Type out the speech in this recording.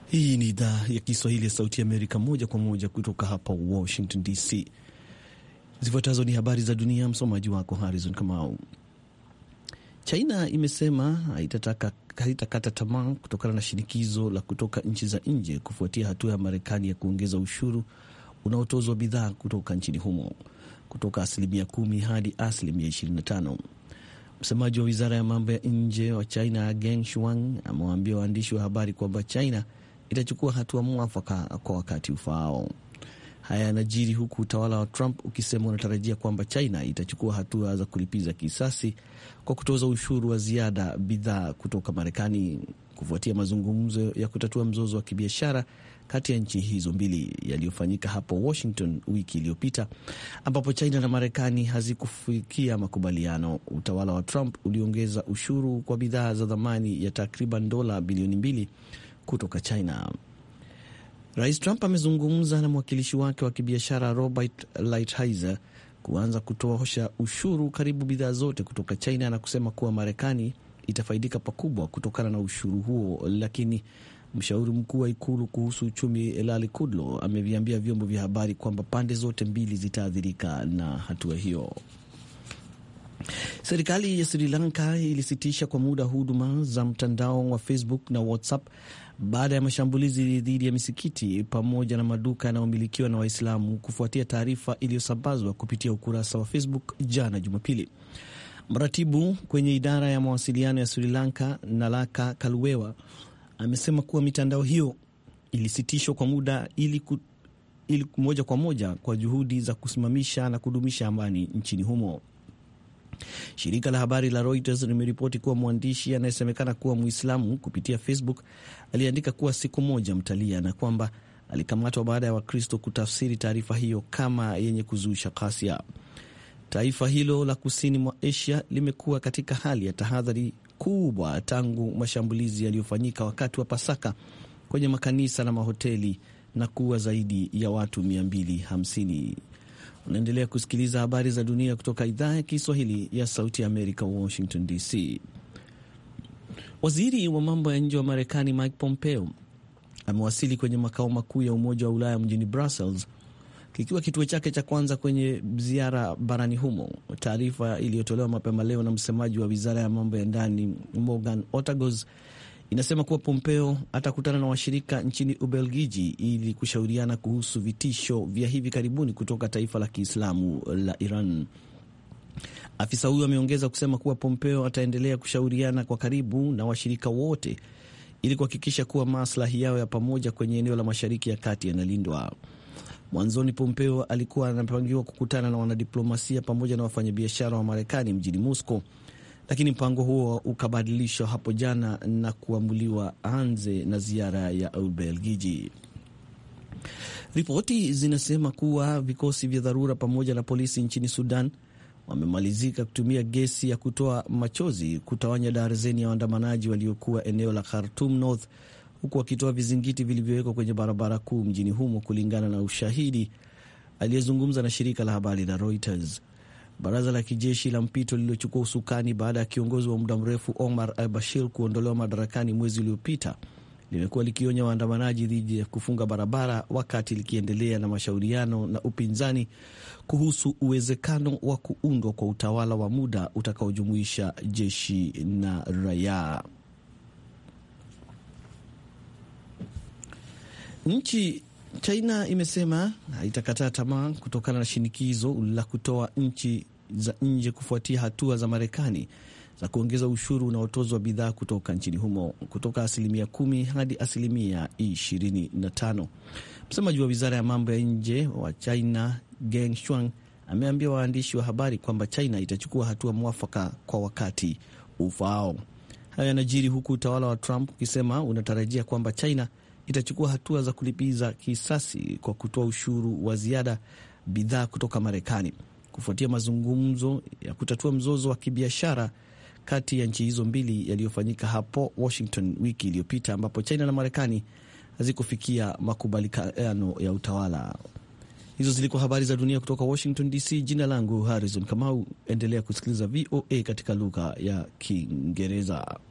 Hii ni idhaa ya Kiswahili ya Sauti ya Amerika, moja kwa moja kutoka hapa Washington DC. Zifuatazo ni habari za dunia, msomaji wako Harrison Kamau. China imesema haitakata tamaa kutokana na shinikizo la kutoka nchi za nje kufuatia hatua ya Marekani ya kuongeza ushuru unaotozwa bidhaa kutoka nchini humo kutoka 10% hadi 25%. Msemaji wa wizara ya mambo ya nje wa China Geng Shuang amewaambia waandishi wa habari kwamba China itachukua hatua mwafaka kwa wakati ufaao. Haya yanajiri huku utawala wa Trump ukisema unatarajia kwamba China itachukua hatua za kulipiza kisasi kwa kutoza ushuru wa ziada bidhaa kutoka Marekani kufuatia mazungumzo ya kutatua mzozo wa kibiashara kati ya nchi hizo mbili yaliyofanyika hapo Washington wiki iliyopita, ambapo China na Marekani hazikufikia makubaliano. Utawala wa Trump uliongeza ushuru kwa bidhaa za thamani ya takriban dola bilioni 2 kutoka China. Rais Trump amezungumza na mwakilishi wake wa kibiashara Robert Lighthizer kuanza kutosha ushuru karibu bidhaa zote kutoka China na kusema kuwa Marekani itafaidika pakubwa kutokana na ushuru huo, lakini mshauri mkuu wa ikulu kuhusu uchumi Larry Kudlow ameviambia vyombo vya habari kwamba pande zote mbili zitaathirika na hatua hiyo. Serikali ya Sri Lanka ilisitisha kwa muda huduma za mtandao wa Facebook na WhatsApp baada ya mashambulizi dhidi ya misikiti pamoja na maduka yanayomilikiwa na Waislamu kufuatia taarifa iliyosambazwa kupitia ukurasa wa Facebook jana Jumapili. Mratibu kwenye idara ya mawasiliano ya Sri Lanka, Nalaka Kaluwewa, amesema kuwa mitandao hiyo ilisitishwa kwa muda ili moja kwa moja kwa juhudi za kusimamisha na kudumisha amani nchini humo. Shirika la habari la Reuters limeripoti kuwa mwandishi anayesemekana kuwa Muislamu kupitia Facebook aliandika kuwa siku moja mtalia na kwamba alikamatwa baada ya Wakristo kutafsiri taarifa hiyo kama yenye kuzusha ghasia. Taifa hilo la kusini mwa Asia limekuwa katika hali ya tahadhari kubwa tangu mashambulizi yaliyofanyika wakati wa Pasaka kwenye makanisa na mahoteli na kuwa zaidi ya watu 250. Unaendelea kusikiliza habari za dunia kutoka idhaa ya Kiswahili ya Sauti ya Amerika, Washington DC. Waziri wa mambo ya nje wa Marekani Mike Pompeo amewasili kwenye makao makuu ya Umoja wa Ulaya mjini Brussels, kikiwa kituo chake cha kwanza kwenye ziara barani humo. Taarifa iliyotolewa mapema leo na msemaji wa wizara ya mambo ya ndani Morgan Ortagoz inasema kuwa Pompeo atakutana na washirika nchini Ubelgiji ili kushauriana kuhusu vitisho vya hivi karibuni kutoka taifa la Kiislamu la Iran. Afisa huyo ameongeza kusema kuwa Pompeo ataendelea kushauriana kwa karibu na washirika wote ili kuhakikisha kuwa maslahi yao ya pamoja kwenye eneo la Mashariki ya Kati yanalindwa. Mwanzoni Pompeo alikuwa anapangiwa kukutana na wanadiplomasia pamoja na wafanyabiashara wa Marekani mjini Moscow, lakini mpango huo ukabadilishwa hapo jana na kuamuliwa anze na ziara ya Ubelgiji. Ripoti zinasema kuwa vikosi vya dharura pamoja na polisi nchini Sudan wamemalizika kutumia gesi ya kutoa machozi kutawanya darzeni ya waandamanaji waliokuwa eneo la Khartoum North, huku wakitoa vizingiti vilivyowekwa kwenye barabara kuu mjini humo, kulingana na ushahidi aliyezungumza na shirika la habari la Reuters. Baraza la kijeshi la mpito lililochukua usukani baada ya kiongozi wa muda mrefu Omar al-Bashir kuondolewa madarakani mwezi uliopita limekuwa likionya waandamanaji dhidi ya kufunga barabara, wakati likiendelea na mashauriano na upinzani kuhusu uwezekano wa kuundwa kwa utawala wa muda utakaojumuisha jeshi na raia. China imesema haitakataa tamaa kutokana na shinikizo la kutoa nchi za nje kufuatia hatua za Marekani za kuongeza ushuru unaotozwa bidhaa kutoka nchini humo kutoka 10% hadi 25%. Msemaji wa wizara ya mambo ya nje wa China Geng Shuang ameambia waandishi wa habari kwamba China itachukua hatua mwafaka kwa wakati ufaao. Haya yanajiri huku utawala wa Trump ukisema unatarajia kwamba China itachukua hatua za kulipiza kisasi kwa kutoa ushuru wa ziada bidhaa kutoka Marekani kufuatia mazungumzo ya kutatua mzozo wa kibiashara kati ya nchi hizo mbili yaliyofanyika hapo Washington wiki iliyopita, ambapo China na Marekani hazikufikia makubaliano ya utawala. Hizo zilikuwa habari za dunia kutoka Washington DC. Jina langu Harrison Kamau. Endelea kusikiliza VOA katika lugha ya Kiingereza.